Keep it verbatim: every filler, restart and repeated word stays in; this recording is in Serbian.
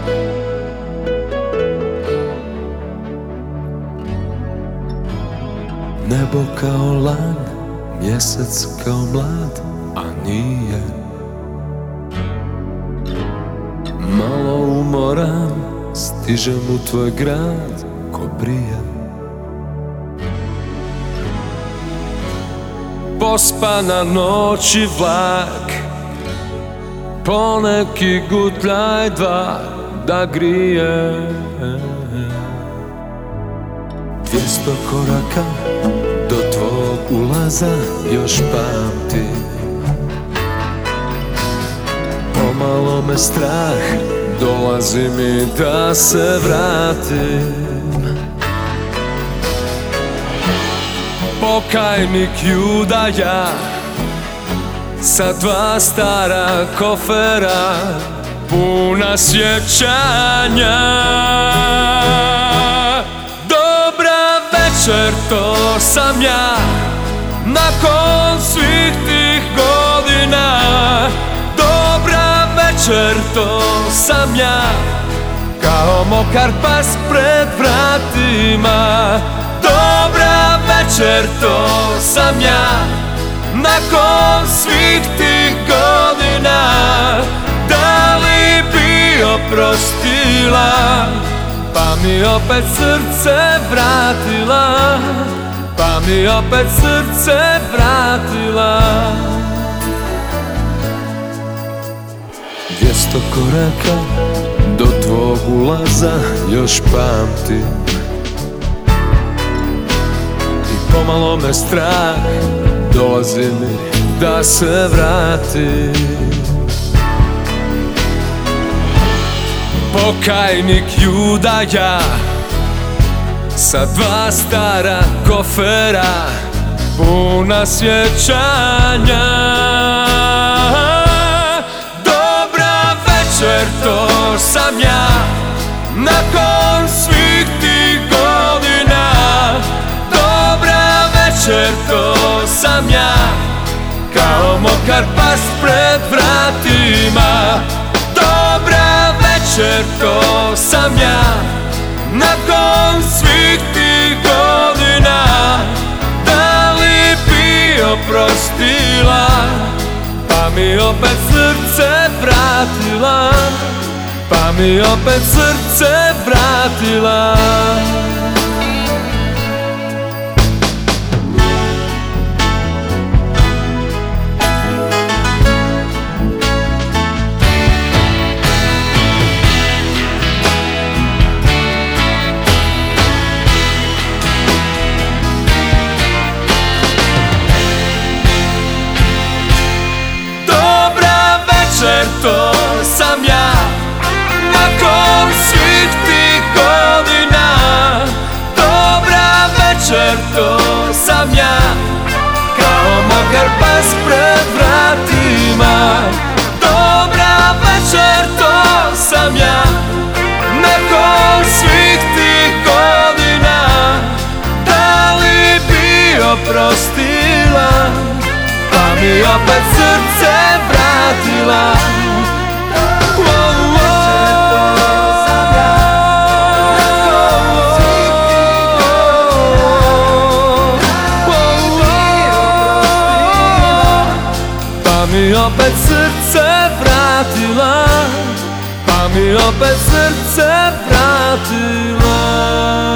Nebo kao lan, mjesec kao mlad, a nije. Malo umoran, stižem u tvoj grad ko prije. Pospana noć i vlak, poneki gutljaj dva da grije. Dvjesto koraka do tvog ulaza još pamtim. Pomalo me strah, dolazi mi da se vratim. Pokajnik Judaja sa dva stara kofera puna sjećanja. Dobra večer, to sam ja, nakon svih tih godina. Dobra večer, to sam ja, kao mokar pas pred vratima. Dobra večer, to sam ja, nakon svih tih godina. Da li bi oprostila, pa mi opet srce vratila, pa mi opet srce vratila. Dvjesto koraka do tvog ulaza još pamtim. I pomalo me strah, dolazi mi da se vratim. Pokajnik Judaja sa dva stara kofera puna sjećanja. Dobra večer, to sam ja, nakon svih tih godina. Dobra večer, to sam ja, kao mokar pas pred vratima. Dobra večer, to sam ja, nakon svih tih godina. Da li bi oprostila, pa mi opet srce vratila, pa mi opet srce vratila. To sam ja, nakon svih tih godina. Dobra večer, to sam ja, kao mokar pas pred vratima. Dobra večer, to sam ja, nakon svih tih godina. Da li bi oprostila, pa mi opet srce vratila. Pa mi opet srce vratila, pa mi opet srce vratila.